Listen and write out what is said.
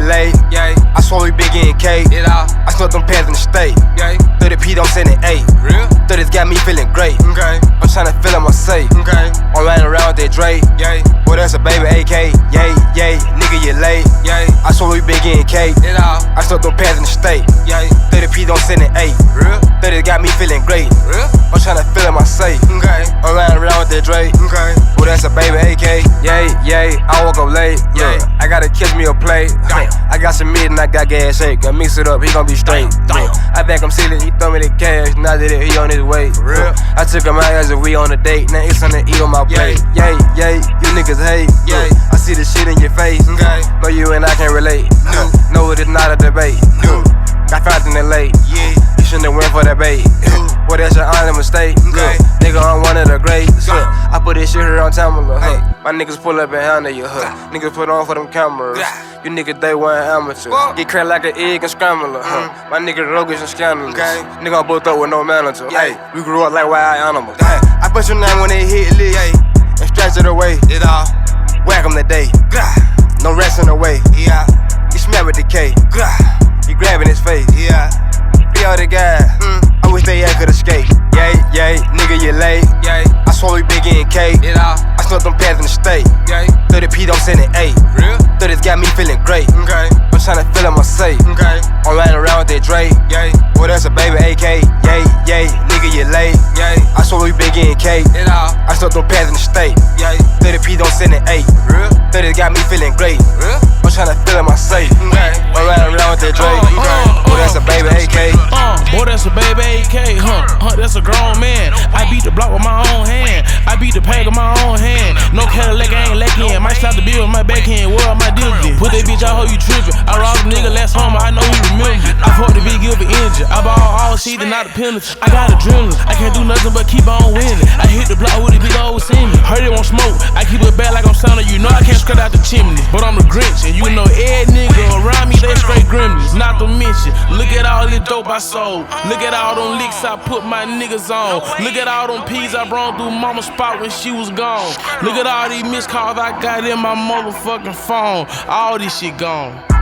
late. Yeah. I swear we been getting cake. It all. I snuck them pads in the state. Yeah. 30 P, don't send it 8. Real? 30's got me feeling great. Okay. I'm tryna fill up my safe. Okay. I'm riding around with that Drake. Yeah. Boy, that's a baby AK. Yay, yay, nigga, you late. Yeah. I swear we been getting cake. It all. I snuck them pads in the state. Yeah. 30 P, don't send it 8. Real? 30's got me feeling great. Real? I'm tryna fill up my safe. Okay. I'm riding around with that Drake. Okay. Boy, that's a baby AK. Yay, yay, I woke up late. Yeah. I gotta catch me a plate. Damn. I got some meat and I got gas shake. I mix it up, he gon' be straight. Damn. I back him silly, he throw me the cash. Now that he on his way. Real? I took him out as if we on a date. Now it's something to eat on my plate. Yay, yay, you niggas hate. Yay. I see the shit in your face. Okay. No, you and I can't relate. No. No, it is not a debate. No. Got found in the late. Yeah. You shouldn't have went for that bait. Boy, that's your honest mistake. Okay. Nigga, I'm one of the greats. Yeah. I put this shit here on Tamala. Hey. My niggas pull up and handle you. Niggas put on for them cameras. Yeah. You niggas, they weren't amateurs. Fuck. Get cracked like an egg and scrambler. My niggas roguish and scandalous. Okay. Nigga, I'm both up with no manager. Yeah. Hey, we grew up like wild animals. Damn. I put your name when they hit lit. And stretch it away. It all. Whack 'em today. Gah. No rest in the way. Yeah. You smell with decay. Gah. You grabbing his face. Yeah. Free all the guys. I wish they could escape. Yay, yay, nigga, you late. Yeah. I swear we been getting cake. It all. I snuck them pads in the state. Yeah. 30 P, don't send it 8. Real? 30's got me feeling great. Okay. I'm tryna fill up my safe. Okay. I'm riding around with that Drake. Yeah. Boy, that's a baby AK. Yay, yay, nigga, you late. Yeah. I swear we been getting cake. It all. I snuck them pads in the state. Yeah. 30 P, don't send it 8. Real? 30's got me feeling great. Real? I'm tryna fill up my safe. Okay. I'm riding around with that Drake. Boy, that's a baby AK. Boy, that's a baby AK, that's a grown man. I beat the block with my own hand. I beat the pack with my own hand. No Cadillac, I ain't lacking. Might stop the bill with my backhand. Where my deal then? Put that bitch out, hoe you trippin'. I robbed a nigga last summer, I know he remember. I fucked the big give an engine. I bought all shit and not a penalty. I got adrenaline. I can't do nothing but keep on winning. I hit the block with a big old semi. Heard it won't smoke. I keep it bad like I'm Santa. You know I can't scratch out the chimney. But I'm the Grinch, and you know every nigga around me, they straight gremlins. Not to mention, look at all this dope I sold. Look at all them licks I put my niggas on. Look at all them peas I brought through mama's spot when she was gone. Look at all these missed calls I got in my motherfucking phone. All this shit gone.